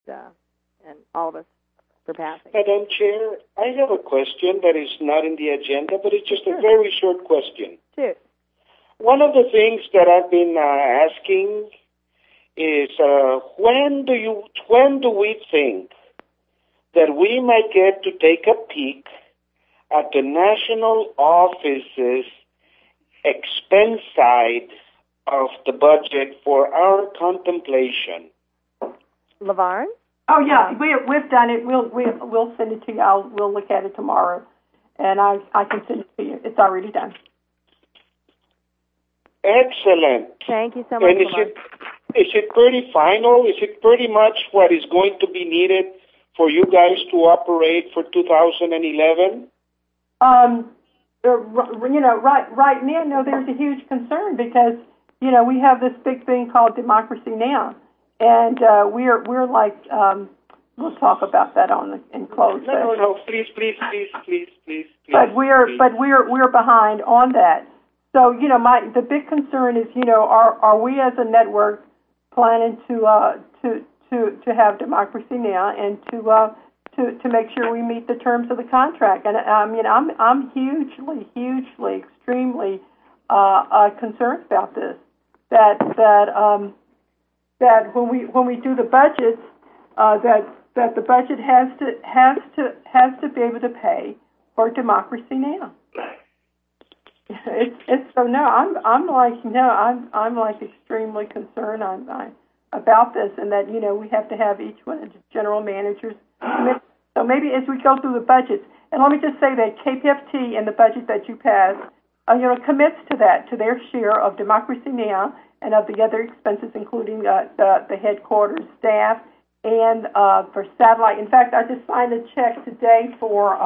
and all of us for passing. Madam Chair, I have a question that is not in the agenda, but it's just a very short question. Sure. One of the things that I've been asking is when do we think that we might get to take a peek at the national office's expense side of the budget for our contemplation? LaVarn? Oh yeah, we've done it. We'll send it to you. We'll look at it tomorrow, and I can send it to you. It's already done. Excellent. Thank you so much. And is it pretty final? Is it pretty much what is going to be needed for you guys to operate for 2011? Right now, no, there's a huge concern because, we have this big thing called Democracy Now! And we're like, we'll talk about that in close. No, please. But we're behind on that. So, the big concern is, are we as a network planning to have Democracy Now! And to make sure we meet the terms of the contract? And I'm hugely, extremely concerned about this. That when we do the budgets, that the budget has to be able to pay for Democracy Now! I'm like extremely concerned about this, and that we have to have each one of the general managers commit. So maybe as we go through the budgets, and let me just say that KPFT and the budget that you pass, commits to that, to their share of Democracy Now! And of the other expenses, including the headquarters staff and for satellite. In fact, I just signed a check today for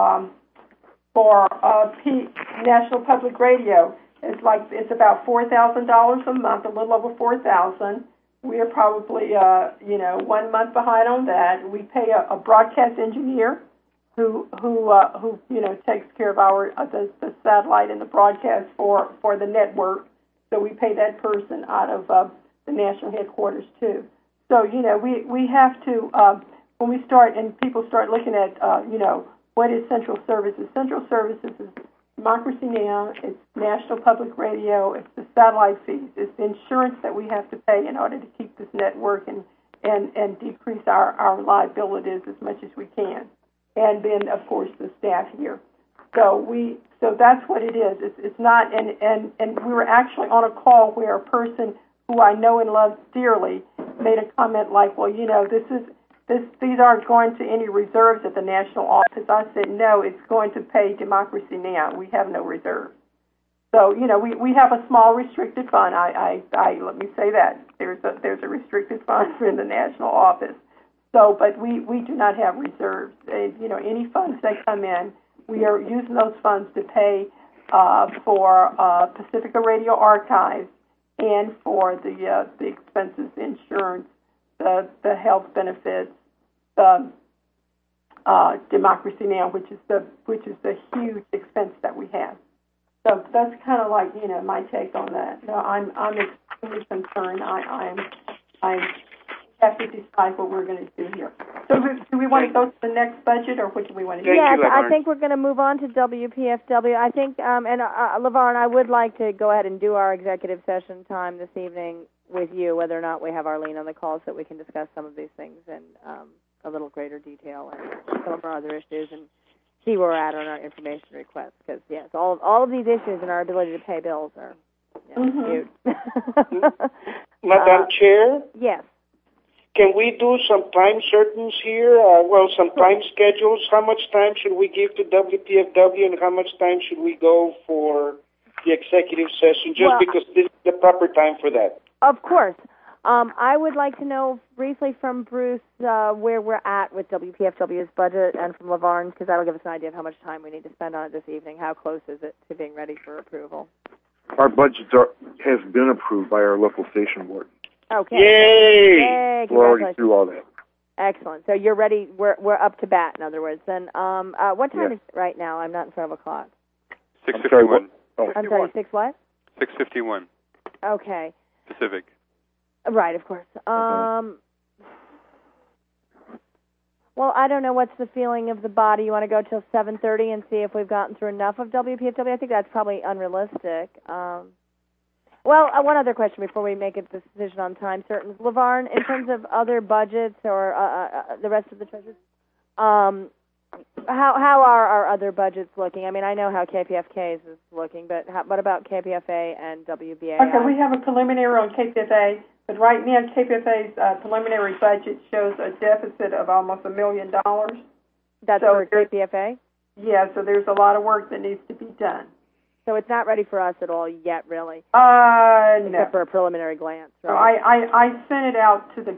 National Public Radio. It's about $4,000 a month, a little over $4,000. We are probably 1 month behind on that. We pay a broadcast engineer who takes care of the satellite and the broadcast for the network. So we pay that person out of the national headquarters too. So we have to when we start and people start looking at what is Central Services. Central Services is Democracy Now!, it's National Public Radio, it's the satellite fees, it's the insurance that we have to pay in order to keep this network and decrease our liabilities as much as we can, and then of course the staff here. So that's what it is. It's not, and we were actually on a call where a person who I know and love dearly made a comment like, well, these aren't going to any reserves at the national office. I said, no, it's going to pay Democracy Now! We have no reserves. So, we have a small restricted fund. I let me say that. There's a restricted fund in the national office. So, but we do not have reserves. Any funds that come in, we are using those funds to pay for Pacifica Radio Archives and for the expenses, insurance, the health benefits, the Democracy Now!, which is the huge expense that we have. So that's kind of like my take on that. No, I'm extremely concerned. I have to decide what we're going to do here. So do we want to go to the next budget, or what do we want to do? Yes, I think we're going to move on to WPFW. I think, and LaVarn, I would like to go ahead and do our executive session time this evening with you, whether or not we have Arlene on the call so that we can discuss some of these things in a little greater detail and some of our other issues and see where we're at on our information requests. Because, yes, all of these issues and our ability to pay bills are huge. Madam Chair? Yes. Can we do some time certains here? Some time schedules. How much time should we give to WPFW and how much time should we go for the executive session? Because this is the proper time for that. Of course. I would like to know briefly from Bruce where we're at with WPFW's budget, and from LaVarn, because that'll give us an idea of how much time we need to spend on it this evening. How close is it to being ready for approval? Our budgets have been approved by our local station board. Okay. Yay! We're already through all that. Excellent. So you're ready. We're up to bat, in other words. And what time is it right now? I'm not in front of a clock. 6:51. I'm sorry, 6 what? 6:51. Okay. Pacific. Right, of course. Well, I don't know what's the feeling of the body. You want to go till 7:30 and see if we've gotten through enough of WPFW? I think that's probably unrealistic. One other question before we make a decision on time certain. LaVarn, in terms of other budgets or the rest of the treasures, how are our other budgets looking? I mean, I know how KPFK's is looking, but what about KPFA and WBAI? Okay, we have a preliminary on KPFA, but right now KPFA's preliminary budget shows a deficit of almost $1 million. That's for KPFA? Yeah, so there's a lot of work that needs to be done. So it's not ready for us at all yet, really? No. Except for a preliminary glance, right? So I sent it out to the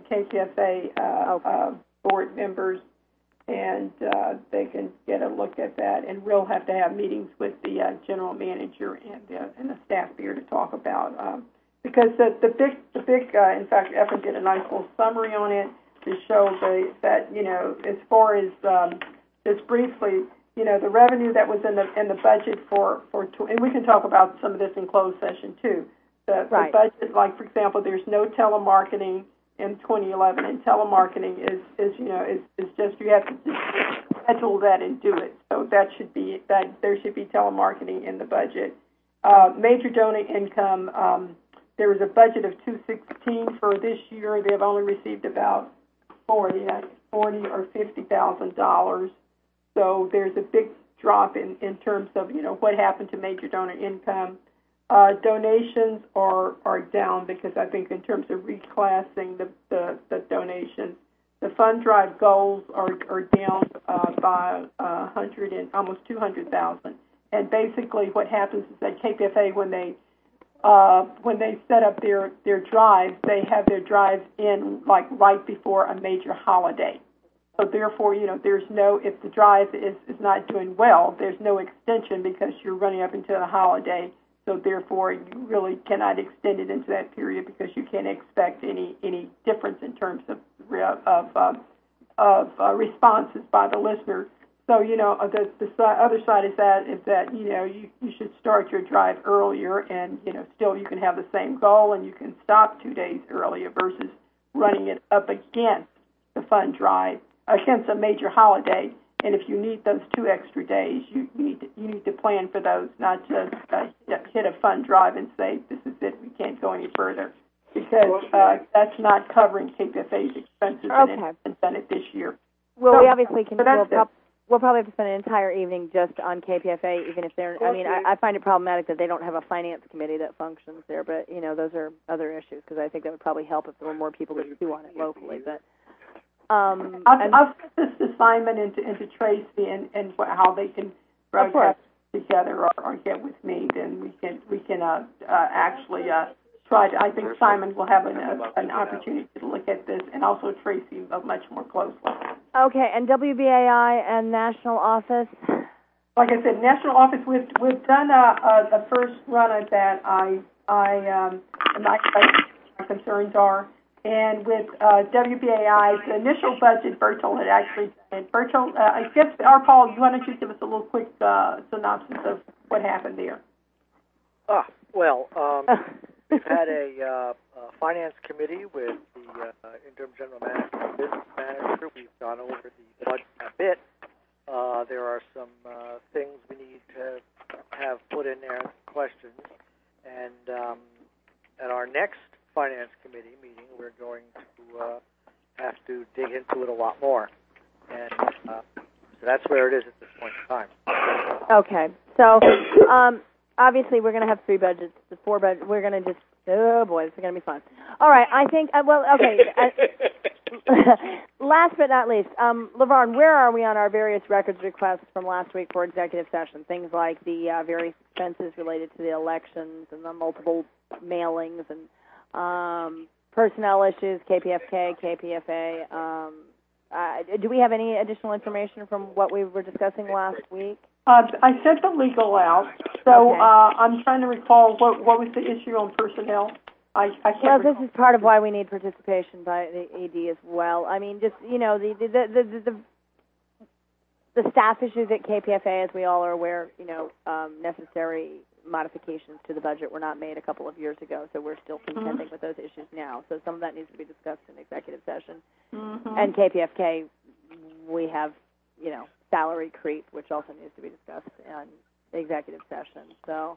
KPFA board members, and they can get a look at that. And we'll have to have meetings with the general manager and the staff here to talk about because the big in fact, Efren did a nice little summary on it to show that as far as just briefly. The revenue that was in the budget for and we can talk about some of this in closed session too. The budget, like for example, there's no telemarketing in 2011, and telemarketing is just you have to just schedule that and do it. So there should be telemarketing in the budget. Major donor income. There was a budget of $216 for this year. They have only received about $40 or $50,000. So there's a big drop in terms of, what happened to major donor income. Donations are down because I think in terms of reclassing the donations, the fund drive goals are down by 100 and almost 200,000. And basically what happens is that KPFA, when they set up their drives, they have their drives in like right before a major holiday. So therefore, there's no, if the drive is not doing well, there's no extension because you're running up into the holiday. So therefore, you really cannot extend it into that period because you can't expect any difference in terms of responses by the listener. So the other side is that you should start your drive earlier, and still you can have the same goal and you can stop 2 days earlier versus running it up against the fund drive. Against a major holiday, and if you need those 2 extra days, you need to plan for those, not just hit a fund drive and say this is it, we can't go any further, because that's not covering KPFA's expenses, and it hasn't done it this year. Well, we obviously can. We'll probably have to spend an entire evening just on KPFA, even if they're. I mean, I find it problematic that they don't have a finance committee that functions there, but those are other issues because I think that would probably help if there were more people to chew on it locally, but. I'll put this to Simon and to Tracy and how they can broadcast together or get with me. Then we can actually try to. I think Simon will have an opportunity to look at this, and also Tracy much more closely. Okay, and WBAI and National Office. Like I said, National Office. We've done a first run at that. My concerns are. And with WBAI, the initial budget, Bertil had actually done. Bertil, I guess, Paul, why don't you give us a little quick synopsis of what happened there? We've had a finance committee with the interim general manager and business manager. We've gone over the budget a bit. There are some things we need to have put in there, questions. And at our next finance committee meeting, we're going to have to dig into it a lot more. And so that's where it is at this point in time. Okay. So obviously we're going to have 3 budgets. The 4 budgets, we're going to just, oh boy, this is going to be fun. All right, I think, last but not least, LaVarn, where are we on our various records requests from last week for executive session? Things like the various expenses related to the elections and the multiple mailings and personnel issues, KPFK, KPFA. Do we have any additional information from what we were discussing last week? I sent the legal out, so I'm trying to recall what was the issue on personnel. I can't. Well, this is part of why we need participation by the AD as well. I mean, just the staff issues at KPFA, as we all are aware, necessary modifications to the budget were not made a couple of years ago, so we're still contending with those issues now. So some of that needs to be discussed in executive session. And KPFK, we have, salary creep, which also needs to be discussed in the executive session. So,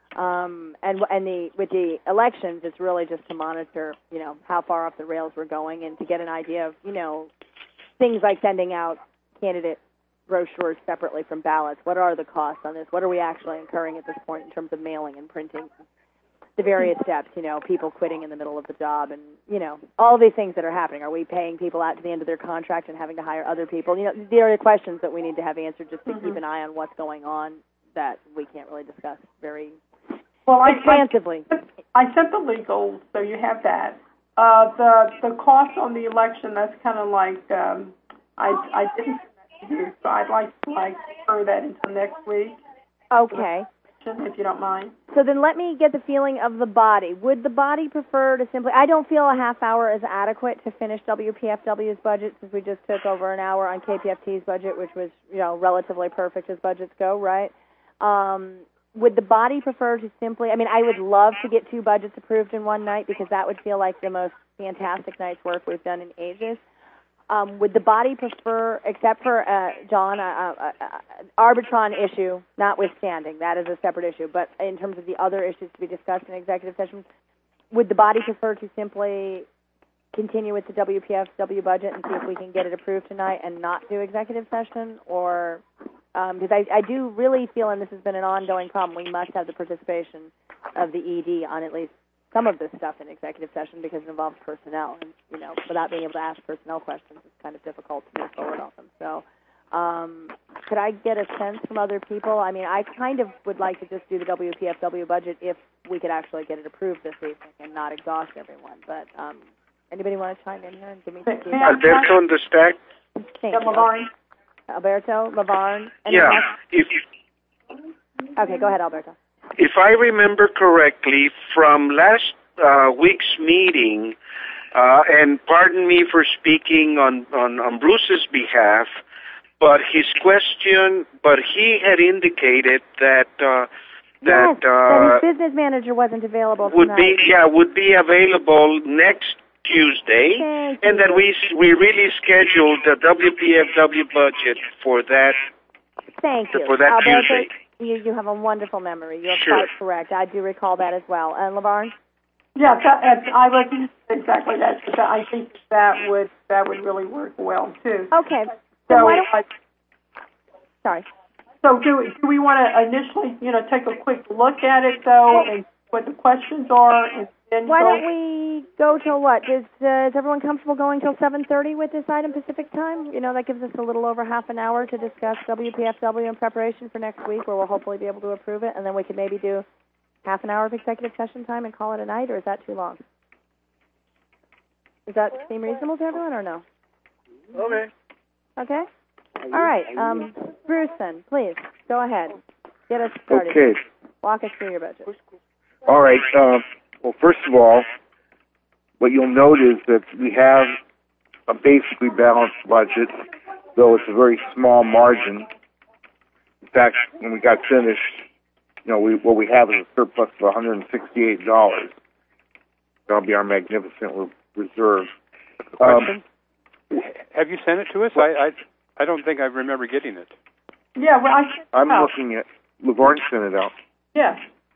with the elections, it's really just to monitor, how far off the rails we're going, and to get an idea of, things like sending out candidate brochures separately from ballots. What are the costs on this? What are we actually incurring at this point in terms of mailing and printing? The various steps, people quitting in the middle of the job, and, all these things that are happening. Are we paying people out to the end of their contract and having to hire other people? There are questions that we need to have answered just to keep an eye on what's going on that we can't really discuss very expansively. I sent the legal, so you have that. The cost on the election, that's kind of like, I didn't send that to you, so I'd like to throw that into next week. Okay. If you don't mind. So then let me get the feeling of the body. Would the body prefer to simply... I don't feel a half hour is adequate to finish WPFW's budget, since we just took over an hour on KPFT's budget, which was, relatively perfect as budgets go, right? Would the body prefer to simply... I would love to get 2 budgets approved in one night, because that would feel like the most fantastic night's work we've done in ages. Would the body prefer, except for, John, Arbitron issue notwithstanding, that is a separate issue, but in terms of the other issues to be discussed in executive session, would the body prefer to simply continue with the WPFW budget and see if we can get it approved tonight and not do executive session? Or, because I do really feel, and this has been an ongoing problem, we must have the participation of the ED on at least some of this stuff in executive session, because it involves personnel, and without being able to ask personnel questions, it's kind of difficult to move forward on them. So, could I get a sense from other people? I kind of would like to just do the WPFW budget if we could actually get it approved this evening and not exhaust everyone. But anybody want to chime in here and give me some feedback? Alberto on the stack. Thank you. Lavarne. Alberto, Lavarne. Yeah. Okay, go ahead, Alberto. If I remember correctly, from last week's meeting, and pardon me for speaking on Bruce's behalf, but he had indicated that that his business manager wasn't available would tonight. would be available next Tuesday, and that we really scheduled the WPFW budget for that. Thank you. For that Alberto, Tuesday. You have a wonderful memory. You're Sure. quite correct. I do recall that as well. And Lavarne? Yeah, I was exactly that. I think that would really work well too. Okay. So, sorry. So do we want to initially, take a quick look at it though, and what the questions are, and then why don't we go till what? Is everyone comfortable going till 7:30 with this item Pacific time? That gives us a little over half an hour to discuss WPFW in preparation for next week, where we'll hopefully be able to approve it, and then we could maybe do half an hour of executive session time and call it a night, or is that too long? Does that seem reasonable to everyone, or no? Okay. Okay? All right. Bruce, then, please, go ahead. Get us started. Okay. Walk us through your budget. All right. Well, first of all, what you'll note is that we have a basically balanced budget, though it's a very small margin. In fact, when we got finished, what we have is a surplus of $168. That'll be our magnificent reserve. Question? Have you sent it to us? I don't think I remember getting it. Yeah, well, I'm looking at Lavarne sent it out. Yeah.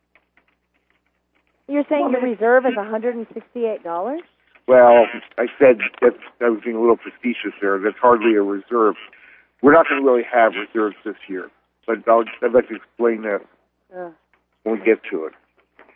You're saying your reserve is $168? Well, I said that I was being a little facetious there. That's hardly a reserve. We're not going to really have reserves this year, but I'd like to explain that when we get to it.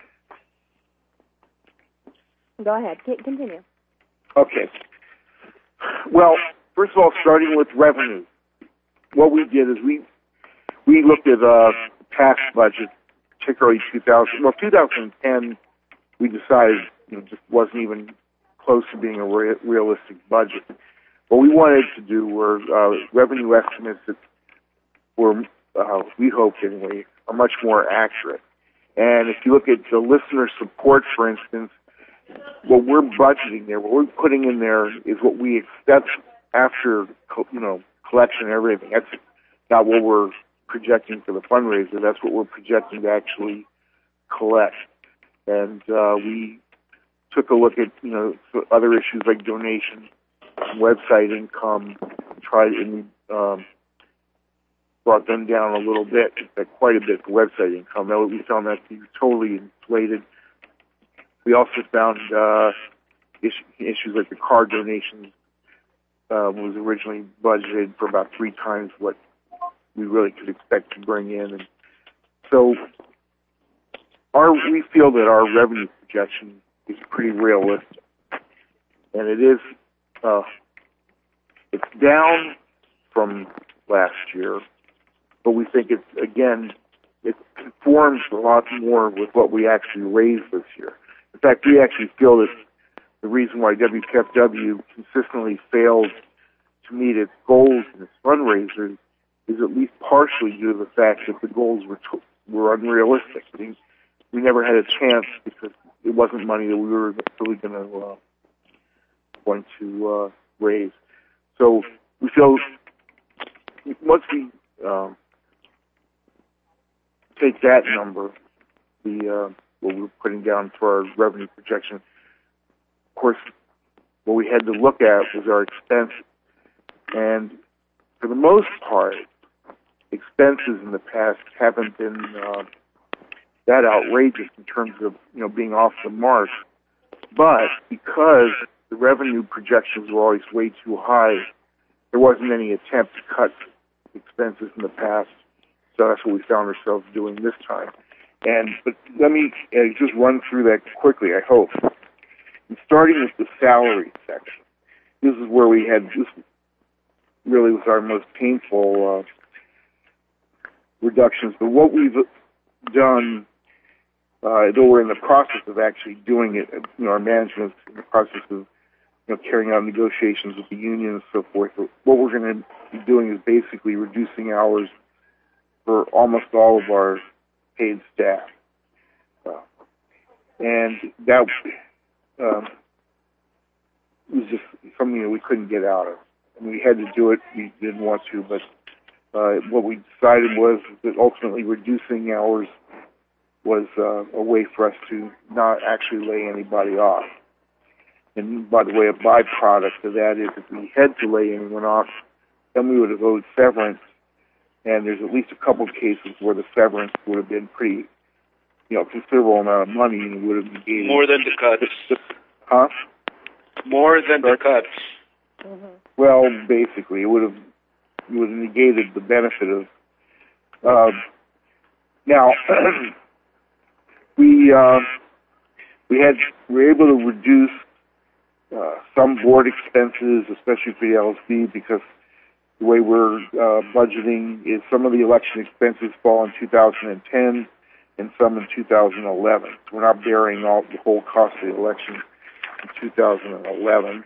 Go ahead. Continue. Okay. Well, first of all, starting with revenue, what we did is we looked at past budget, particularly 2010, we decided just wasn't even close to being a realistic budget. What we wanted to do were revenue estimates that were, we hoped anyway, are much more accurate. And if you look at the listener support, for instance, what we're budgeting there, what we're putting in there is what we expect after, collection and everything. That's not what we're projecting for the fundraiser. That's what we're projecting to actually collect. And we took a look at, other issues like donations, website income, tried and we brought them down a little bit, quite a bit, for website income. We found that to be totally inflated. We also found issues like the car donations was originally budgeted for about 3 times what we really could expect to bring in. And so we feel that our revenue projection is pretty realistic. And it is, it's down from last year, but we think it conforms a lot more with what we actually raised this year. In fact, we actually feel that the reason why WPFW consistently fails to meet its goals and its fundraisers is at least partially due to the fact that the goals were unrealistic. We never had a chance because it wasn't money that we were really going to raise. So we feel once we take that number, what we were putting down for our revenue projection, of course, what we had to look at was our expenses. And for the most part, expenses in the past haven't been that outrageous in terms of being off the mark. But because the revenue projections were always way too high, there wasn't any attempt to cut expenses in the past. So that's what we found ourselves doing this time. But let me just run through that quickly, I hope. And starting with the salary section, this is where we had this really was our most painful reductions. But what we've done, though we're in the process of actually doing it, our management is in the process of carrying out negotiations with the union and so forth. But what we're going to be doing is basically reducing hours for almost all of our paid staff. And that was just something that we couldn't get out of. And we had to do it. We didn't want to, but what we decided was that ultimately reducing hours was a way for us to not actually lay anybody off. And by the way, a byproduct of that is if we had to lay anyone off, then we would have owed severance. And there's at least a couple of cases where the severance would have been pretty, considerable amount of money, and it would have negated more than the cuts. Huh? More than the cuts. Mm-hmm. Well, basically, it would have negated the benefit of. Now, we were able to reduce some board expenses, especially for the LSD, because the way we're budgeting is some of the election expenses fall in 2010 and some in 2011. We're not bearing the whole cost of the election in 2011.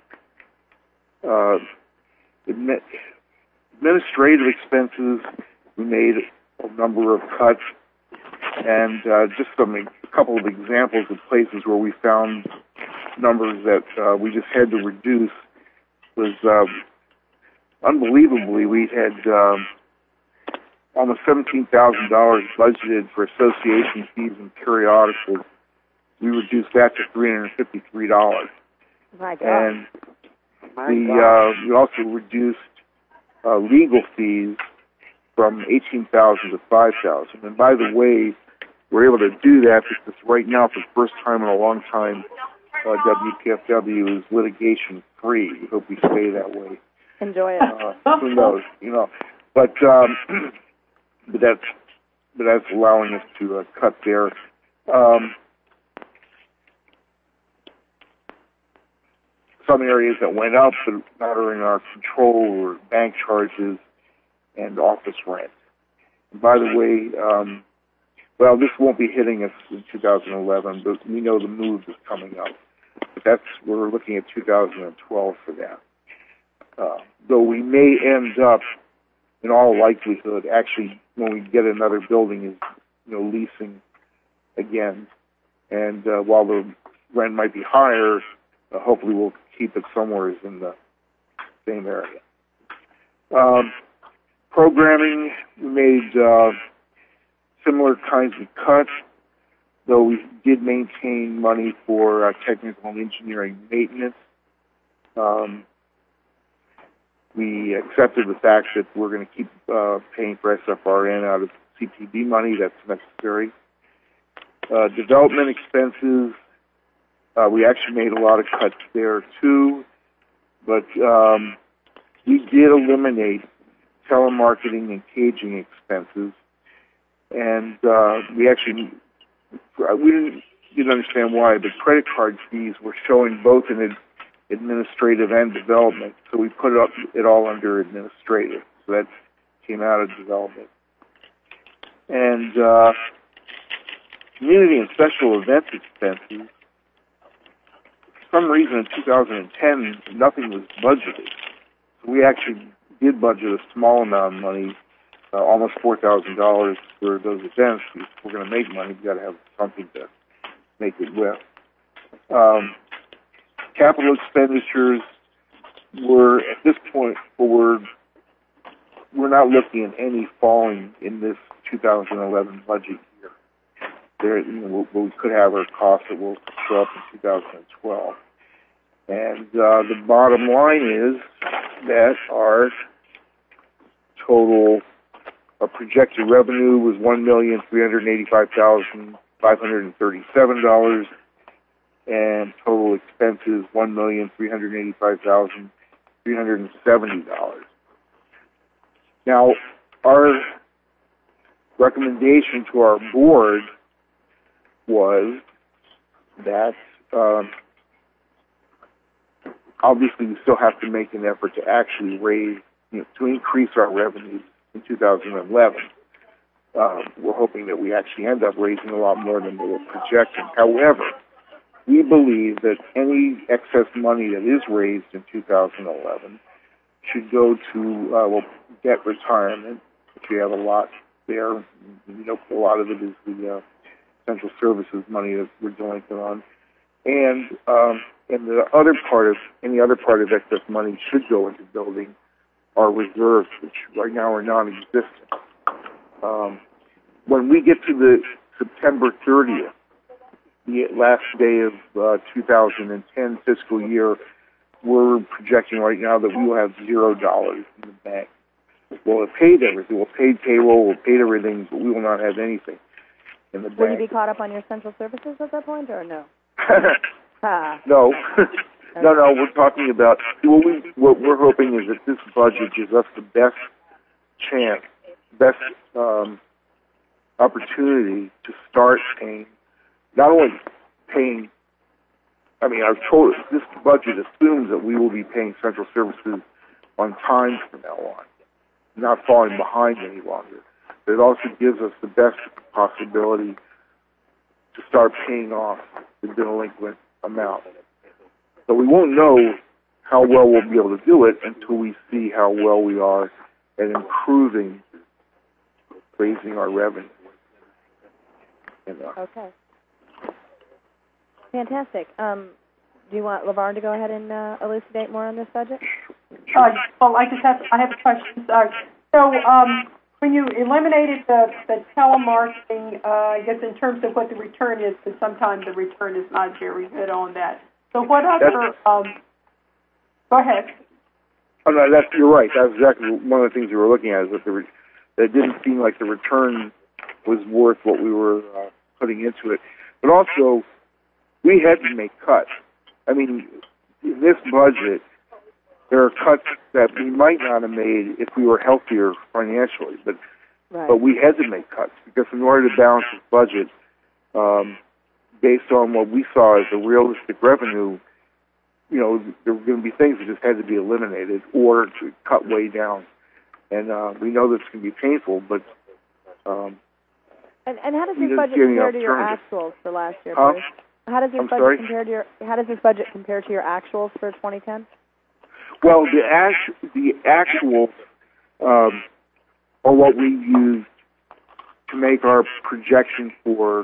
Administrative expenses, we made a number of cuts, and just a couple of examples of places where we found numbers that we just had to reduce was unbelievably, we had almost $17,000 budgeted for association fees and periodicals. We reduced that to $353. My God. And we also reduced legal fees from $18,000 to $5,000. And by the way, we're able to do that because right now, for the first time in a long time, WPFW is litigation free. We hope we stay that way. Enjoy it. Who knows, But that's allowing us to cut there. Some areas that went up but not are in our control were bank charges and office rent. And by the way, this won't be hitting us in 2011, but we know the move is coming up. But we're looking at 2012 for that. Though we may end up, in all likelihood, actually, when we get another building, is leasing again. And while the rent might be higher, hopefully we'll keep it somewhere in the same area. Programming, we made similar kinds of cuts, though we did maintain money for technical and engineering maintenance. We accepted the fact that we're going to keep paying for SFRN out of CTB money. That's necessary. Development expenses, we actually made a lot of cuts there too, but we did eliminate telemarketing and caging expenses, and we didn't understand why, but credit card fees were showing both in administrative and development, so we put it all under administrative. So that came out of development. And community and special events expenses, for some reason in 2010, nothing was budgeted. So we actually did budget a small amount of money, almost $4,000 for those events. If we're going to make money, we've got to have something to make it with. Capital expenditures were, at this point forward, we're not looking at any falling in this 2011 budget year. There, we could have our costs that will show up in 2012. And the bottom line is that our total projected revenue was $1,385,537, and total expenses $1,385,370. Now, our recommendation to our board was that obviously we still have to make an effort to actually raise, to increase our revenues in 2011. We're hoping that we actually end up raising a lot more than we were projecting. However, we believe that any excess money that is raised in 2011 should go to debt retirement, which we have a lot there. A lot of it is the central services money that we're delinquent on, and the other part of excess money should go into building our reserves, which right now are non-existent. When we get to the September 30th, the last day of 2010 fiscal year, we're projecting right now that we will have $0 in the bank. We'll have paid everything. We'll paid payroll, we'll paid everything, but we will not have anything in the bank. Will you be caught up on your central services at that point, or no? No. No, we're talking about, what we're hoping is that this budget gives us the best chance, best opportunity to start paying, not only paying, this budget assumes that we will be paying central services on time from now on, not falling behind any longer. But it also gives us the best possibility to start paying off the delinquent amount. So we won't know how well we'll be able to do it until we see how well we are at improving, raising our revenue. Okay. Fantastic. Do you want LaVarn to go ahead and elucidate more on this budget? Well, I have a question. So when you eliminated the telemarketing, I guess in terms of what the return is, because sometimes the return is not very good on that. So what other? Go ahead. Oh, no, you're right. That's exactly one of the things we were looking at. Is that it didn't seem like the return was worth what we were putting into it. But also, we had to make cuts. In this budget, there are cuts that we might not have made if we were healthier financially. But we had to make cuts because in order to balance this budget, based on what we saw as a realistic revenue, there were going to be things that just had to be eliminated or to cut way down. And we know this can be painful, but and how does this budget compare to your actuals for last year, Bruce? How does this budget compare to your actuals for 2010? Well, the actuals are what we used to make our projection for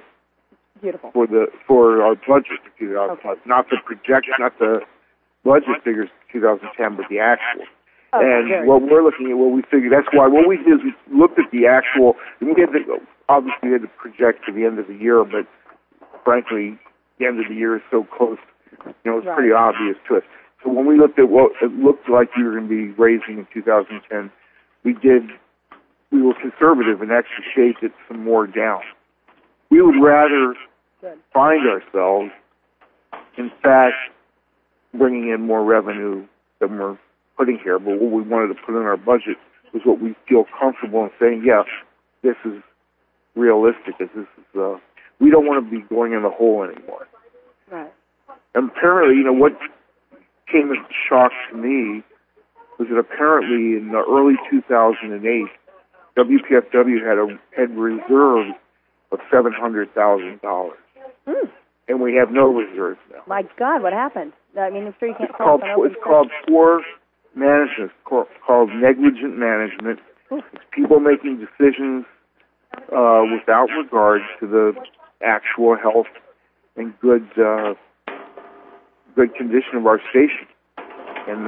our budget for 2010. Not the projection, not the budget figures for 2010, but the actual. And what we're looking at, what we figured, that's why what we did is we looked at the actual. Obviously, we had to project to the end of the year, but frankly, the end of the year is so close. It's pretty obvious to us. So So when we looked at what it looked like we were going to be raising in 2010, we were conservative and actually shaved it some more down. We would rather find ourselves, in fact, bringing in more revenue than we're putting here. But what we wanted to put in our budget was what we feel comfortable in saying, yes, this is realistic. This is we don't want to be going in the hole anymore. Right. And apparently, what came as a shock to me was that apparently in the early 2008, WPFW had reserves of $700,000. And we have no reserves now. My God, what happened? I mean, I'm sure you can't It's called poor management. It's called negligent management. It's people making decisions without regard to the actual health and good condition of our station. And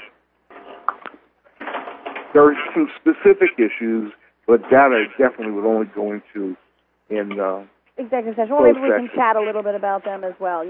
there are some specific issues, but that I definitely would only go into in executive session. Well, maybe we can chat a little bit about them as well.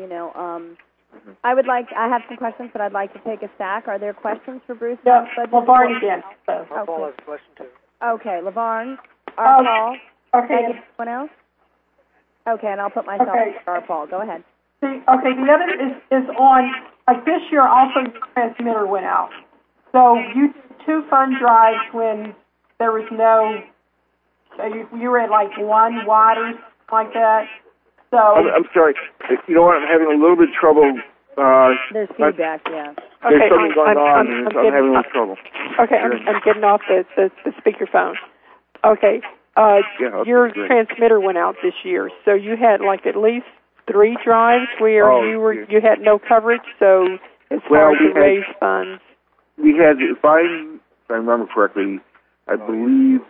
I have some questions, but I'd like to take a stack. Are there questions for Bruce? Yeah, LaVarn again. Paul has a question too. Okay, LaVarn, Paul. Okay. Anyone else? Okay, and I'll put myself in Paul. Go ahead. The other is on, like this year also your transmitter went out. So you did 2 fund drives when there was no, so you were at like 1 watt or something like that. So I'm sorry. You know what? I'm having a little bit of trouble. There's feedback, yeah. There's something going on, and I'm having a little trouble. Okay, I'm getting off the speakerphone. Okay. Your transmitter went out this year, so you had like at least 3 drives where you had no coverage, so it's hard to raise funds. We had, if I remember correctly, I believe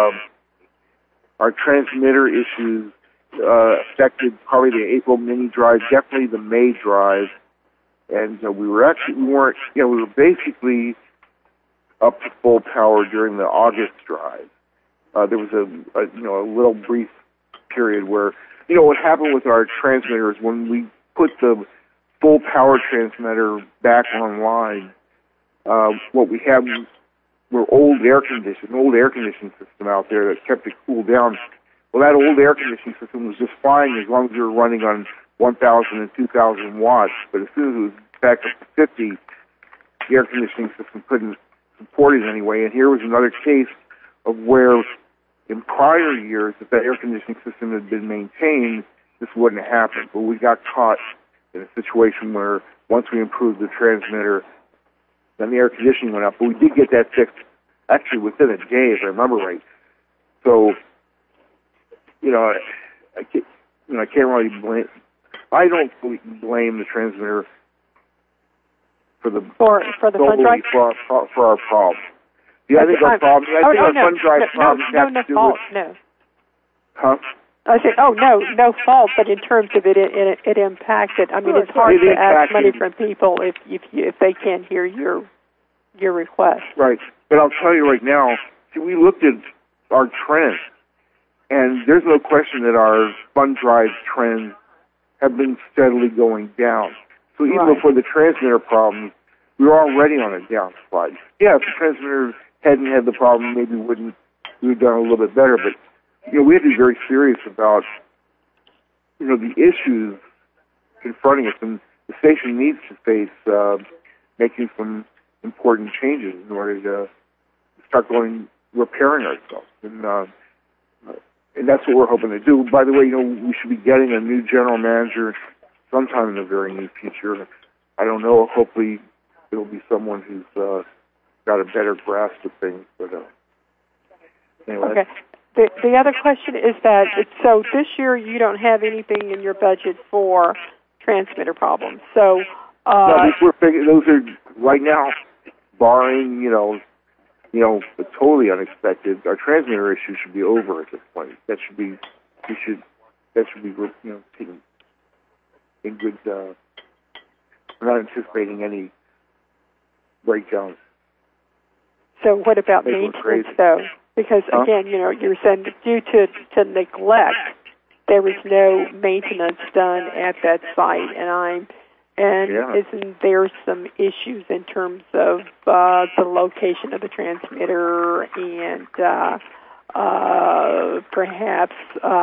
our transmitter issues affected probably the April mini drive, definitely the May drive, and we were basically up to full power during the August drive. There was a little brief period where, what happened with our transmitter is when we put the full power transmitter back online, what we had were old air conditioning system out there that kept it cooled down. Well, that old air conditioning system was just fine as long as you were running on 1,000 and 2,000 watts, but as soon as it was back up to 50, the air conditioning system couldn't support it anyway. And here was another case of where in prior years, if that air conditioning system had been maintained, this wouldn't have happened. But we got caught in a situation where once we improved the transmitter, then the air conditioning went up. But we did get that fixed actually within a day, if I remember right. So, I can't really blame. I don't blame the transmitter for the fund drive for our problem. Yeah, I think our problem. I think our fund drive problem has to do with. No. Huh? I said, no fault, but in terms of it impacted. I mean, it's hard to ask money from people if they can't hear your request. Right, but I'll tell you right now. See, we looked at our trends, and there's no question that our fund drive trends have been steadily going down. So even before the transmitter problem, we were already on a downslide. Yeah, if the transmitter hadn't had the problem, maybe we would have done a little bit better. But we have to be very serious about the issues confronting us, and the station needs to face making some important changes in order to start repairing ourselves. And that's what we're hoping to do. By the way, we should be getting a new general manager sometime in the very near future. I don't know. Hopefully, it'll be someone who's got a better grasp of things. But anyway. Okay. The other question is that so this year you don't have anything in your budget for transmitter problems. So no, those are right now, barring the totally unexpected. Our transmitter issue should be over at this point. That should be taken in good. We're not anticipating any breakdowns. So what about maintenance, though? Because, again, you're saying that due to neglect, there was no maintenance done at that site. And I'm And Yeah. isn't there some issues in terms of the location of the transmitter and perhaps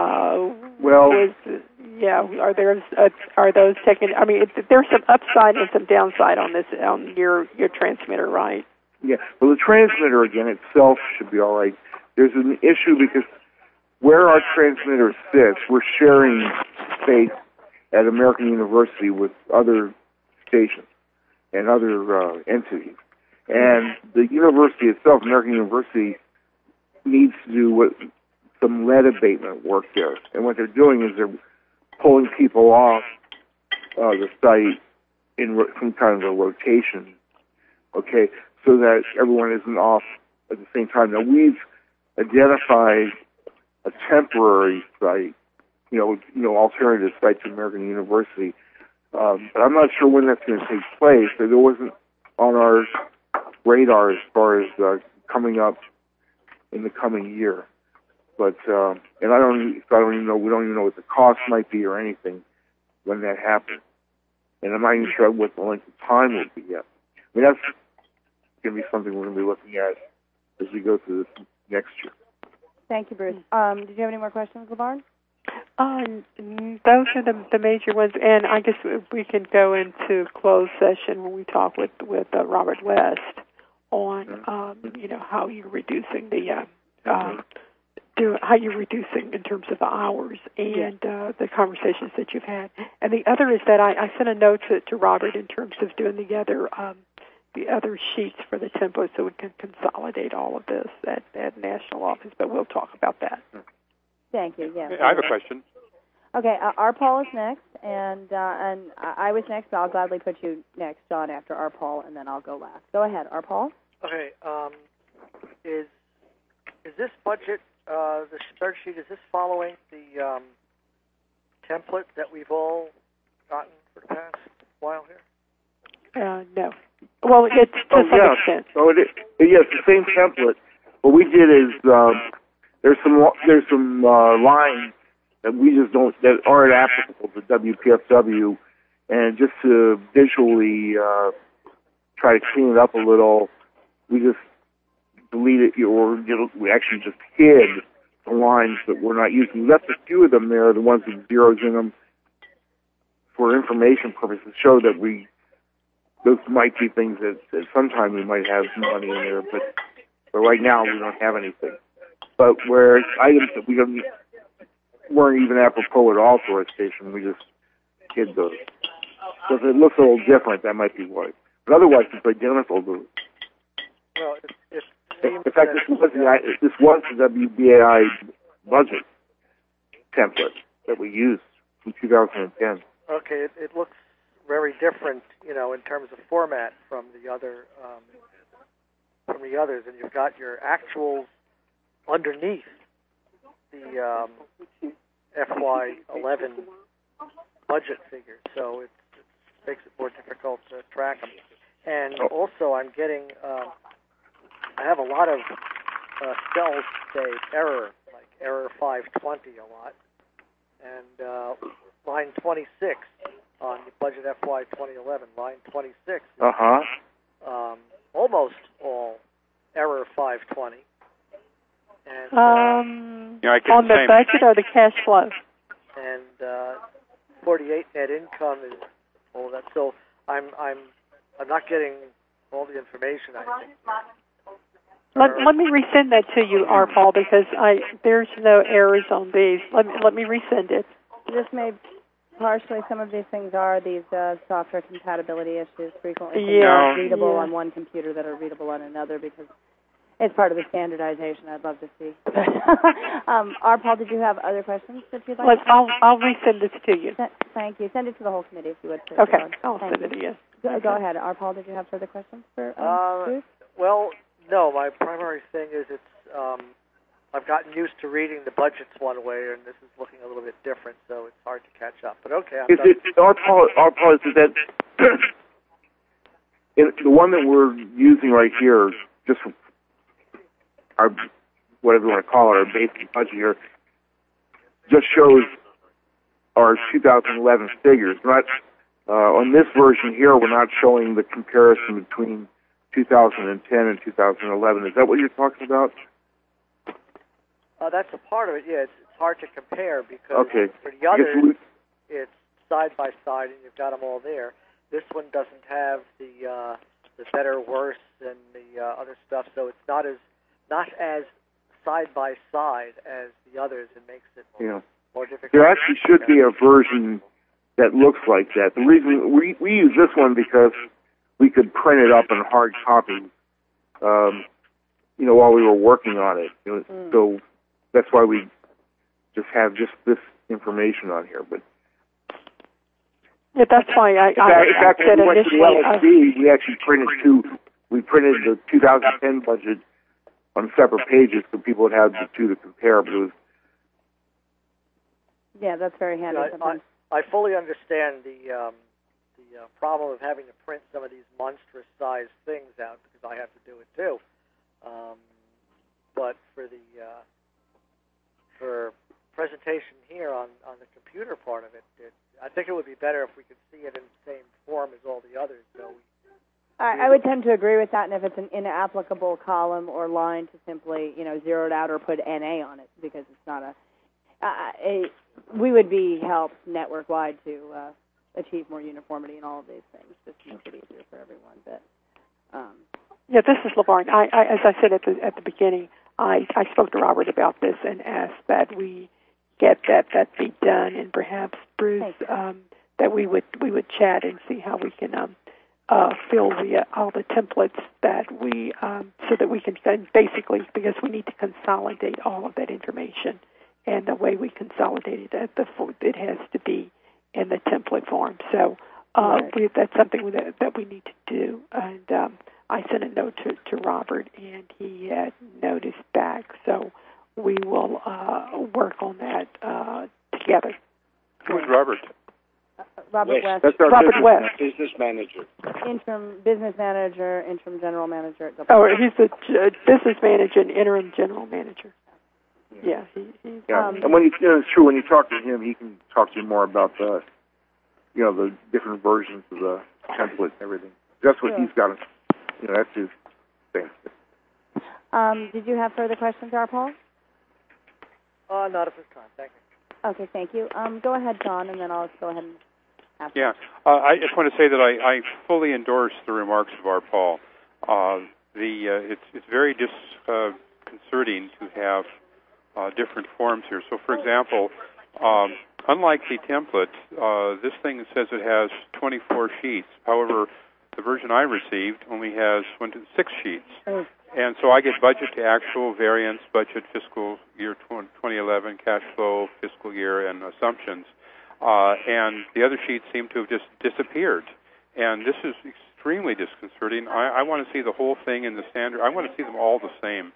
are those taken? I mean, there's some upside and some downside on this on your transmitter, right? Yeah. Well, the transmitter again itself should be all right. There's an issue because where our transmitter sits, we're sharing space at American University with other stations and other entities. And the university itself, American University, needs to do some lead abatement work there. And what they're doing is they're pulling people off the site in some kind of a rotation, okay, so that everyone isn't off at the same time. Now, we've identified a temporary site, alternative site to American University, but I'm not sure when that's going to take place. There wasn't on our radar as far as coming up in the coming year. But and I don't even know. We don't even know what the cost might be or anything when that happens. And I'm not even sure what the length of time will be yet. I mean, that's going to be something we're going to be looking at as we go through this next year. Thank you, Bruce. Did you have any more questions, LeVarn? Those are the major ones, and I guess we can go into closed session when we talk with Robert West on how you're reducing how you're reducing in terms of the hours and the conversations that you've had. And the other is that I sent a note to Robert in terms of doing the other sheets for the template so we can consolidate all of this at national office, but we'll talk about that. Thank you. Yeah. I have a question. Okay, our Paul is next, and I was next, but I'll gladly put you next, John, after our Paul, and then I'll go last. Go ahead, our Paul. Okay. Is this budget, the start sheet, is this following the template that we've all gotten for the past while here? No. Well, it's to some extent. So it's the same template. What we did is there's some lines that we just don't, that aren't applicable to WPFW, and just to visually try to clean it up a little, we just deleted we actually just hid the lines that we're not using. We left a few of them there, the ones with zeros in them, for information purposes, show that those might be things that sometime we might have some money in there, but right now we don't have anything. But where items that we weren't even apropos at all to our station, we just hid those. So if it looks a little different, that might be why. But otherwise, it's identical to. Well, in fact, this was the WBAI budget template that we used in 2010. Okay, it looks very different, in terms of format from the others, and you've got your actuals underneath the FY11 budget figures, so it makes it more difficult to track them. And also, I'm getting, I have a lot of cells say error, like error 520 a lot, and line 26 on the budget FY 2011, line 26 is almost all error 520. And, on the budget or the cash flow? And 48 net income is all that. So I'm not getting all the information I think. Let me resend that to you, R. Paul, because there's no errors on these. Let me resend it. This may partially, some of these things are these software compatibility issues. Frequently, things are readable on one computer that are readable on another because it's part of the standardization. I'd love to see. R. Paul, did you have other questions that you'd like? I'll resend this to you. Thank you. Send it to the whole committee if you would. Please. Okay, I'll send it to you. Go ahead, R. Paul. Did you have further questions for Bruce? Well, no. My primary thing is I've gotten used to reading the budgets one way, and this is looking a little bit different, so it's hard to catch up. But okay, I'm done. Our policy is that the one that we're using right here, just for our, whatever you want to call it, our basic budget here, just shows our 2011 figures. We're not On this version here, we're not showing the comparison between 2010 and 2011. Is that what you're talking about? That's a part of it. Yeah, it's hard to compare because Okay. for the others, it's side by side, and you've got them all there. This one doesn't have the better, worse, and the other stuff, so it's not as side by side as the others. It makes it more difficult. There actually should be a version that looks like that. The reason we use this one because we could print it up in hard copy, while we were working on it. So that's why we just have just this information on here. But yeah, that's why I said when we went to initially. LSD, we actually printed we printed the 2010 budget on separate pages so people would have the two to compare. But it was that's very handy. I fully understand the problem of having to print some of these monstrous-sized things out because I have to do it too. But for presentation here on the computer part of it, I think it would be better if we could see it in the same form as all the others. So I would tend to agree with that, and if it's an inapplicable column or line, to simply zero it out or put NA on it because it's not we would be helped network-wide to achieve more uniformity in all of these things, just to make it easier for everyone. But yeah, this is LaVarn. As I said at the beginning, I spoke to Robert about this and asked that we get that be done, and perhaps Bruce that we would chat and see how we can fill all the templates that we so that we can then basically, because we need to consolidate all of that information, and the way we consolidate it it has to be in the template form. So that's something that we need to do. And I sent a note to Robert, and he had noticed back. So we will work on that together. Who's Robert? Robert West. That's our Robert West. business manager. Interim business manager, interim general manager at Oh, he's the business manager and interim general manager. Yeah. And when it's true, when you talk to him, he can talk to you more about the different versions of the template and everything. That's what he's got. That's his thing. Did you have further questions, R. Paul? Not at this time. Thank you. Okay, thank you. Go ahead, John, and then I'll go ahead and ask. Yeah, I just want to say that I fully endorse the remarks of R. Paul. It's very disconcerting to have different forms here. So, for example, unlike the template, this thing says it has 24 sheets. However, the version I received only has 6 sheets. And so I get budget to actual, variance, budget, fiscal year 2011, cash flow, fiscal year, and assumptions. And the other sheets seem to have just disappeared. And this is extremely disconcerting. I want to see the whole thing in the standard. I want to see them all the same.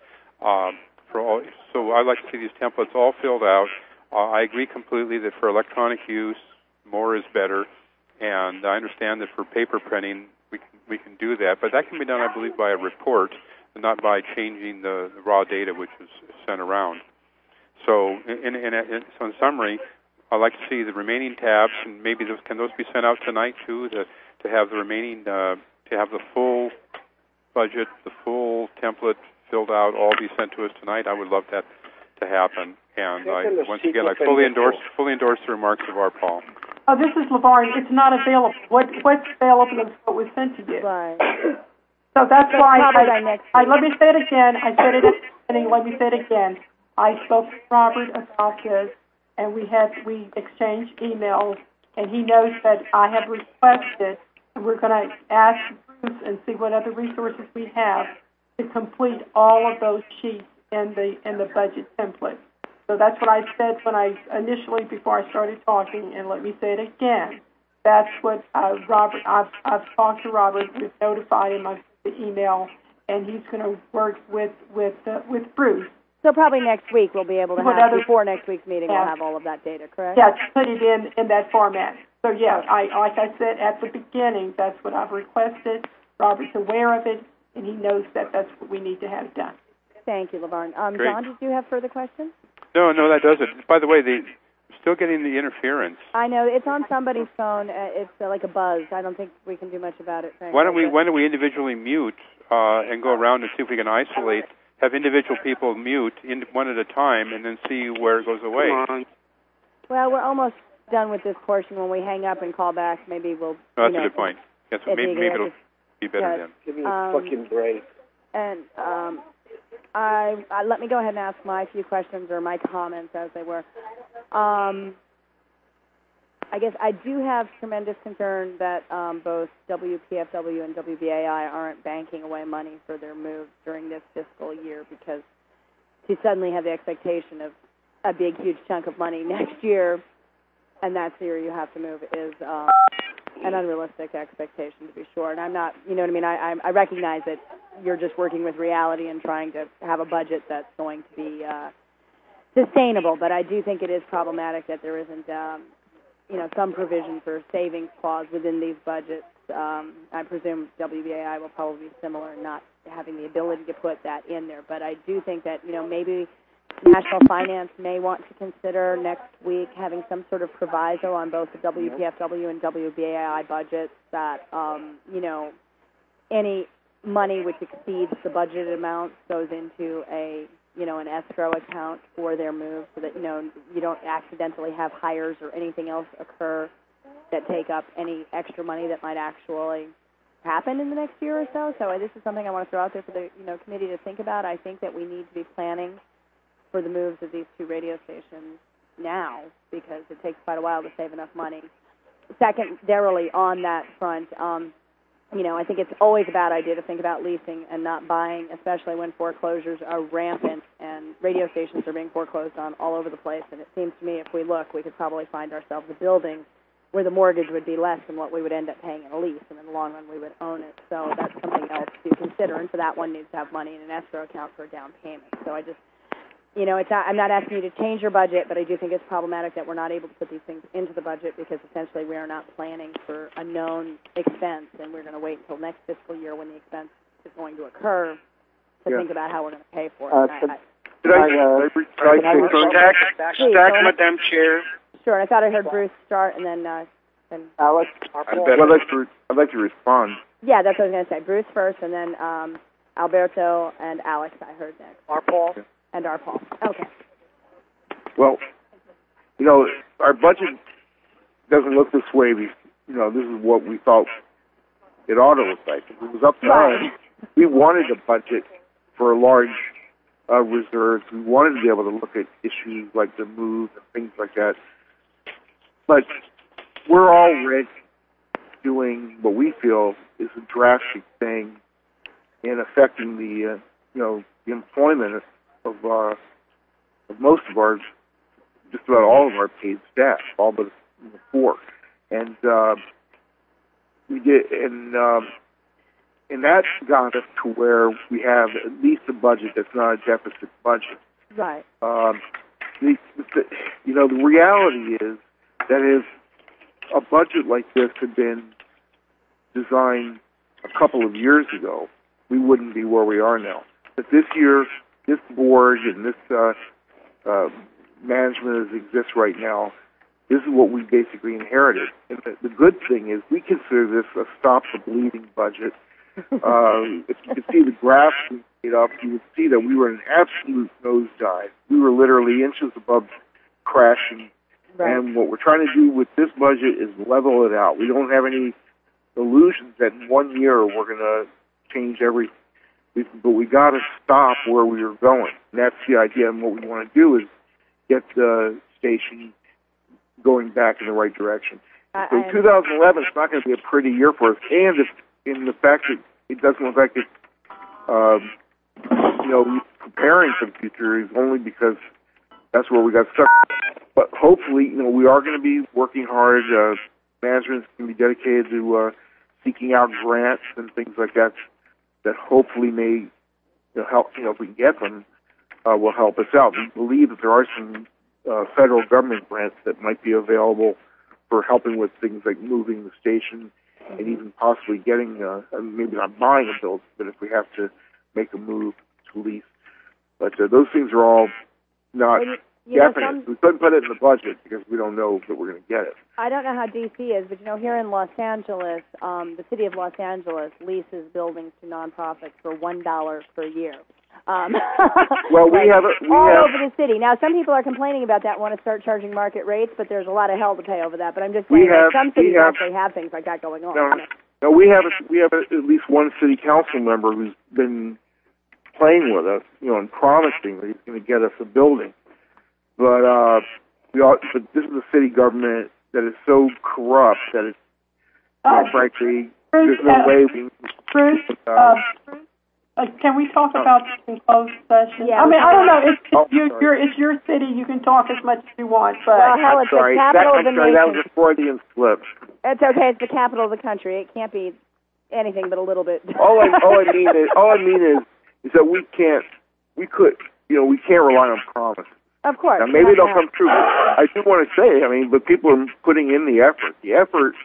So I like to see these templates all filled out. I agree completely that for electronic use, more is better. And I understand that for paper printing, we can do that. But that can be done, I believe, by a report, and not by changing the raw data which is sent around. So in summary, I'd like to see the remaining tabs, and maybe can those be sent out tonight too, to have the remaining, to have the full budget, the full template filled out, all be sent to us tonight. I would love that to happen. And once again, I fully endorse the remarks of R. Paul. Oh, this is LaVarn. It's not available. What's available is what was sent to you. Right. So that's why let me say it again. I said it at the beginning. Let me say it again. I spoke to Robert about this, and we exchanged emails, and he knows that I have requested, and we're going to ask Bruce and see what other resources we have to complete all of those sheets in the budget template. So that's what I said when initially before I started talking, and let me say it again. That's what Robert. I've talked to Robert. We've notified him of the email, and he's going to work with Bruce. So probably next week we'll be able to have, before next week's meeting, we'll have all of that data, correct? Yeah, to put it in that format. So yeah, like I said at the beginning, that's what I've requested. Robert's aware of it, and he knows that that's what we need to have done. Thank you, LaVarn. John, did you have further questions? No, that does it. By the way, still getting the interference. I know it's on somebody's phone. It's like a buzz. I don't think we can do much about it. Why don't we individually mute and go around and see if we can isolate? Have individual people mute one at a time, and then see where it goes away. Come on. Well, we're almost done with this portion. When we hang up and call back, maybe we'll. That's a good point. Yes, maybe it'll be better then. Give me a fucking break. And I let me go ahead and ask my few questions or my comments as they were. I guess I do have tremendous concern that both WPFW and WBAI aren't banking away money for their moves during this fiscal year, because to suddenly have the expectation of a big, huge chunk of money next year, and that's the year you have to move, is an unrealistic expectation, to be sure. And I'm not, you know what I mean, I recognize that you're just working with reality and trying to have a budget that's going to be sustainable, but I do think it is problematic that there isn't some provision for savings clause within these budgets. I presume WBAI will probably be similar, not having the ability to put that in there. But I do think that, maybe National Finance may want to consider next week having some sort of proviso on both the WPFW and WBAI budgets that, any money which exceeds the budgeted amount goes into an escrow account for their move, so that, you don't accidentally have hires or anything else occur that take up any extra money that might actually happen in the next year or so. So this is something I want to throw out there for the, committee to think about. I think that we need to be planning for the moves of these two radio stations now, because it takes quite a while to save enough money. Secondarily, on that front, I think it's always a bad idea to think about leasing and not buying, especially when foreclosures are rampant and radio stations are being foreclosed on all over the place. And it seems to me, if we look, we could probably find ourselves a building where the mortgage would be less than what we would end up paying in a lease, and in the long run we would own it. So that's something else to consider, and for that one needs to have money in an escrow account for a down payment. So I just, I'm not asking you to change your budget, but I do think it's problematic that we're not able to put these things into the budget, because essentially we are not planning for a known expense, and we're going to wait until next fiscal year when the expense is going to occur to think about how we're going to pay for it. Stack, Madam Chair. Sure, I thought I heard Bruce start, and then Alex. I'd like to respond. Yeah, that's what I was going to say. Bruce first, and then Alberto and Alex I heard next. Our Paul. And our Paul. Okay. Well, our budget doesn't look this way. This is what we thought it ought to look like. If it was up to us, we wanted a budget for large reserves. We wanted to be able to look at issues like the move and things like that. But we're already doing what we feel is a drastic thing in affecting the the employment of most of our, just about all of our paid staff, all but 4, and we did, and that got us to where we have at least a budget that's not a deficit budget. Right. The reality is that if a budget like this had been designed a couple of years ago, we wouldn't be where we are now. But this year, this board and this management as it exists right now, this is what we basically inherited. And the good thing is we consider this a stop the bleeding budget. If you could see the graph we made up, you would see that we were in an absolute nosedive. We were literally inches above crashing. Right. And what we're trying to do with this budget is level it out. We don't have any illusions that in 1 year we're going to change everything. But we got to stop where we were going. And that's the idea. And what we want to do is get the station going back in the right direction. So 2011 is not going to be a pretty year for us. And in the fact that it doesn't look like it's, preparing for the future is only because that's where we got stuck. But hopefully, we are going to be working hard. Management's going to be dedicated to seeking out grants and things like that hopefully may help, if we can get them, will help us out. We believe that there are some federal government grants that might be available for helping with things like moving the station and even possibly getting, maybe not buying a building, but if we have to make a move to lease. But those things are all not definite. We couldn't put it in the budget because we don't know that we're going to get it. I don't know how D.C. is, but here in Los Angeles, the city of Los Angeles leases buildings to nonprofits for $1 per year. Well, we have over the city. Now, some people are complaining about that and want to start charging market rates, but there's a lot of hell to pay over that. But I'm just saying some cities actually have things like that going on. No, we have at least one city council member who's been playing with us, and promising that he's going to get us a building. But but this is a city government that is so corrupt that it's frankly there's no way we. Bruce, can we talk about this in closed session? Yeah, I mean, I don't know. It's your city. You can talk as much as you want. But well, hell, it's the capital of the nation. That was a Freudian slip. It's okay. It's the capital of the country. It can't be anything but a little bit. all I mean is that we can't rely on promises. Of course. Now, maybe they'll come true. I do want to say, but people are putting in the effort. The effort,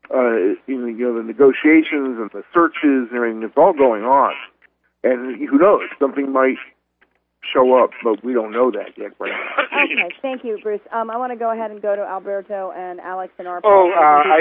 the negotiations and the searches and everything, it's all going on. And who knows, something might show up, but we don't know that yet right now. Okay, thank you, Bruce. I want to go ahead and go to Alberto and Alex and our. I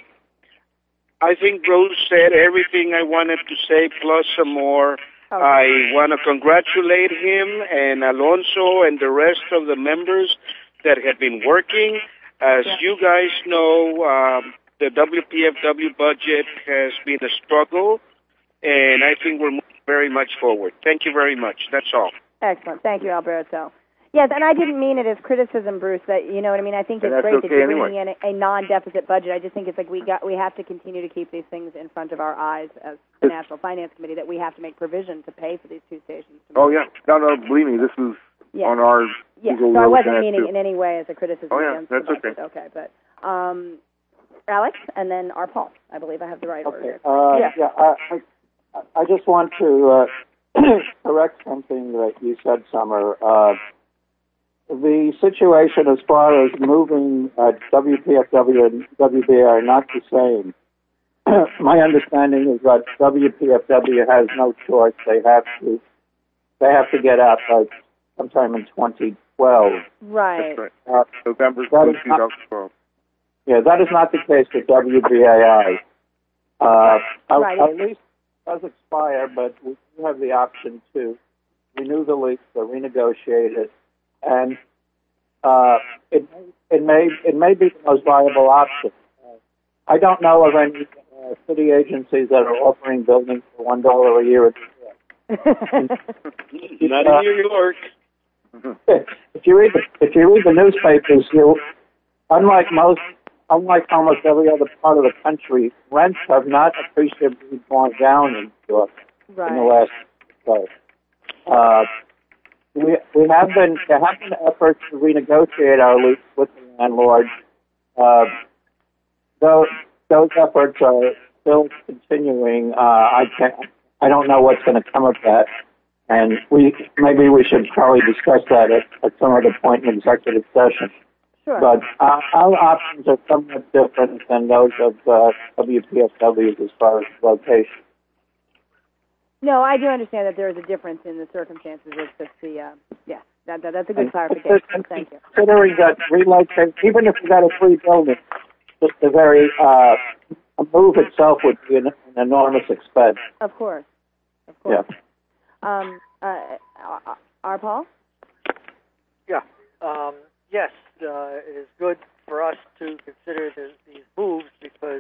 think Bruce said everything I wanted to say, plus some more. Okay. I want to congratulate him and Alonso and the rest of the members that have been working. As you guys know, the WPFW budget has been a struggle, and I think we're moving very much forward. Thank you very much. That's all. Excellent. Thank you, Alberto. Yes, and I didn't mean it as criticism, Bruce. That you know what I mean. I think it's great that you're bringing in a non-deficit budget. I just think it's like we have to continue to keep these things in front of our eyes as the National Finance Committee, that we have to make provision to pay for these two stations. Oh yeah, no, believe me, this is on our. Yeah, so I wasn't meaning in any way as a criticism. Oh yeah, that's okay. Okay, but Alex, and then our Paul. I believe I have the right order. I just want to correct something that you said, Summer. The situation as far as moving WPFW and WBA are not the same. My understanding is that WPFW has no choice. They have to get out by sometime in 2012. Right. That's right. November 2012. Yeah, that is not the case with WBAI. Our lease does expire, but we do have the option to renew the lease or renegotiate it, and it may be the most viable option. I don't know of any city agencies that are offering buildings for $1 a year. Not in New York. If you read the newspapers, unlike almost every other part of the country, rents have not appreciably gone down in New York in the last year. There have been efforts to renegotiate our lease with the landlord. Those efforts are still continuing. I don't know what's going to come of that, and maybe we should probably discuss that at some other point in executive session. Sure. But our options are somewhat different than those of WPFW as far as location. No, I do understand that there is a difference in the circumstances. It's just that's a good clarification. Thank you. Considering that relocate, even if we got a free building, just a move itself would be an enormous expense. Of course. Yeah. Our Paul? Yeah. Yes, it is good for us to consider these moves because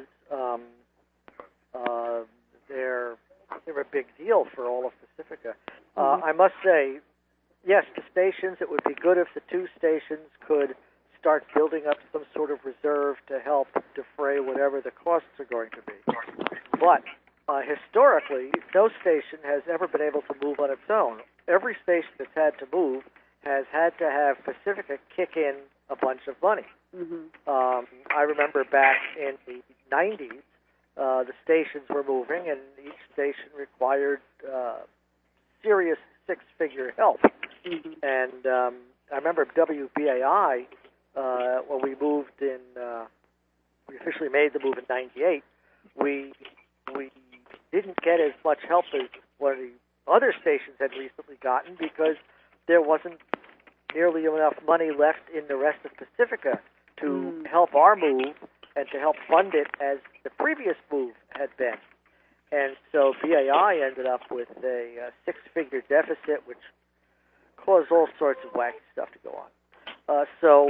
they're a big deal for all of Pacifica. I must say, yes, the stations, it would be good if the two stations could start building up some sort of reserve to help defray whatever the costs are going to be. But historically, no station has ever been able to move on its own. Every station that's had to move has had to have Pacifica kick in a bunch of money. Mm-hmm. I remember back in the 90s, the stations were moving, and each station required serious six-figure help. Mm-hmm. And I remember WBAI, when we moved we officially made the move in 98, we didn't get as much help as one of the other stations had recently gotten because there wasn't nearly enough money left in the rest of Pacifica to help our move and to help fund it as the previous move had been. And so BAI ended up with a six-figure deficit, which caused all sorts of wacky stuff to go on.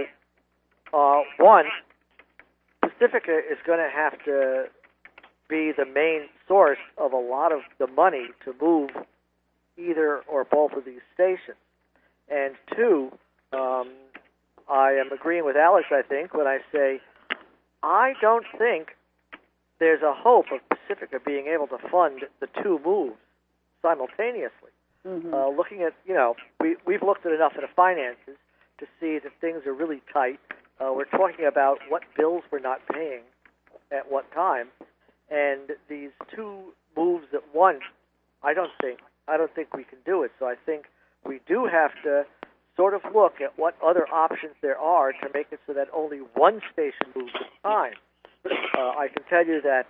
One, Pacifica is going to have to be the main source of a lot of the money to move either or both of these stations. And two, I am agreeing with Alex, I think, when I say I don't think there's a hope of Pacifica being able to fund the two moves simultaneously. Looking at, we've looked at enough of the finances to see that things are really tight. We're talking about what bills we're not paying at what time, and these two moves at once, I don't think we can do it. So I think we do have to sort of look at what other options there are to make it so that only one station moves at a time. I can tell you that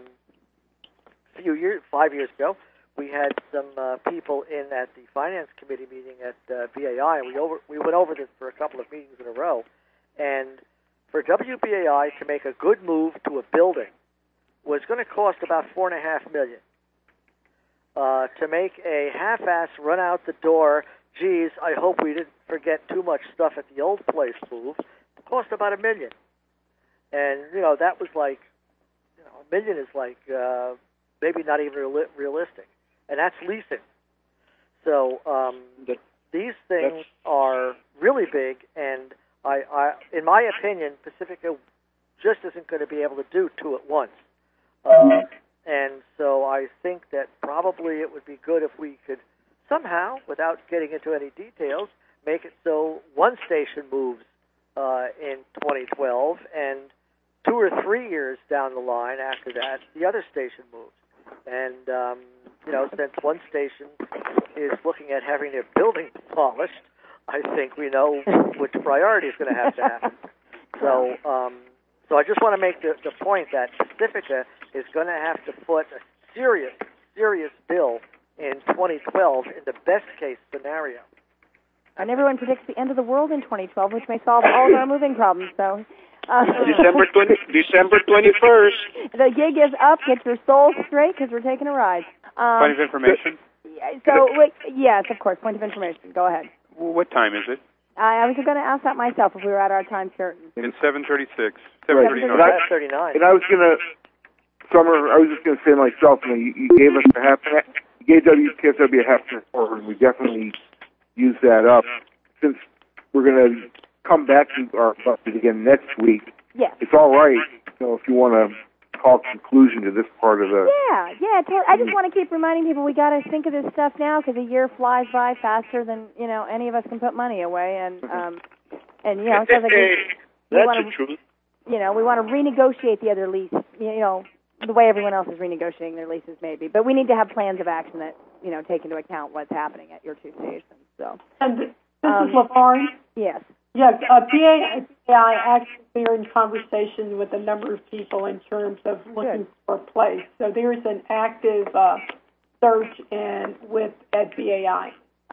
5 years ago, we had some people in at the finance committee meeting at BAI, and we went over this for a couple of meetings in a row. And for WBAI to make a good move to a building was going to cost about $4.5 million. To make a half-ass run out the door, geez, I hope we didn't forget too much stuff at the old place move, cost about $1 million. And, that was like, $1 million is like maybe not even realistic. And that's leasing. So these things are really big, and I, in my opinion, Pacifica just isn't going to be able to do two at once. And so I think that probably it would be good if we could somehow, without getting into any details, make it so one station moves in 2012, and 2 or 3 years down the line after that, the other station moves. And, since one station is looking at having their building demolished, I think we know which priority is going to have to happen. So I just want to make the point that Pacifica is going to have to foot a serious bill in 2012 in the best case scenario. And everyone predicts the end of the world in 2012, which may solve all of our moving problems. So. December 21st. The gig is up. Get your soul straight because we're taking a ride. Point of information? Yes, of course. Point of information. Go ahead. What time is it? I was going to ask that myself if we were at our time certain. It's 7:36. 7:39. And I was going to, Summer, I was just going to say myself, you gave us you gave WPFW a half an hour, and we definitely use that up. Since we're going to come back to our budget again next week, yes, it's all right, if you want to call conclusion to this part of the... Yeah. I just want to keep reminding people we got to think of this stuff now because a year flies by faster than, any of us can put money away. And it sounds like that's the truth. We want to renegotiate the other lease, the way everyone else is renegotiating their leases maybe. But we need to have plans of action that, take into account what's happening at your two stations. So. And this is LaVarn. Yes. Yes, BAI actually are in conversation with a number of people in terms of looking for a place. So there's an active search at BAI.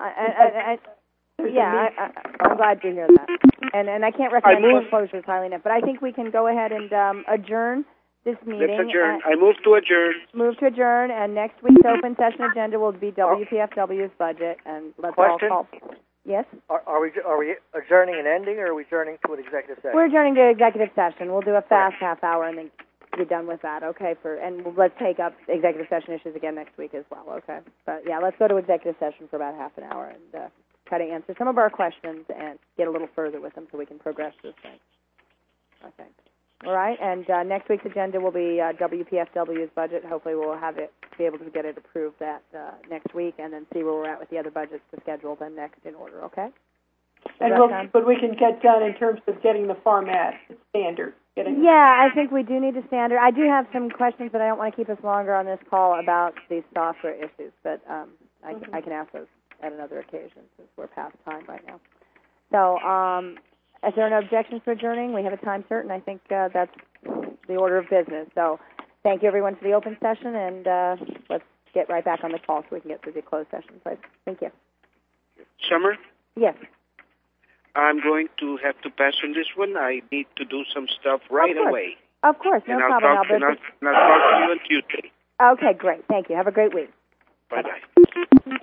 I'm glad to hear that. And I can't recommend foreclosures highly enough, but I think we can go ahead and adjourn this meeting. Let's adjourn. I move to adjourn. Move to adjourn, and next week's open session agenda will be WPFW's budget, and let's all call. Yes? Are we adjourning and ending, or are we adjourning to an executive session? We're adjourning to executive session. We'll do a fast half hour and then be done with that, okay? And let's take up executive session issues again next week as well, okay? But, let's go to executive session for about half an hour and try to answer some of our questions and get a little further with them so we can progress this thing. Okay. All right, and next week's agenda will be WPFW's budget. Hopefully we'll be able to get it approved that next week and then see where we're at with the other budgets to schedule them next in order, okay? But we can get done in terms of getting the format standard. I think we do need a standard. I do have some questions, but I don't want to keep us longer on this call about these software issues, but I can ask those at another occasion since we're past time right now. So, if there are no objections to adjourning, we have a time certain. I think that's the order of business. So thank you, everyone, for the open session, and let's get right back on the call so we can get through the closed session. So thank you. Summer? Yes. I'm going to have to pass on this one. I need to do some stuff right away. Of course, no problem, Albert. And I'll talk to you on Tuesday. Okay, great. Thank you. Have a great week. Bye-bye.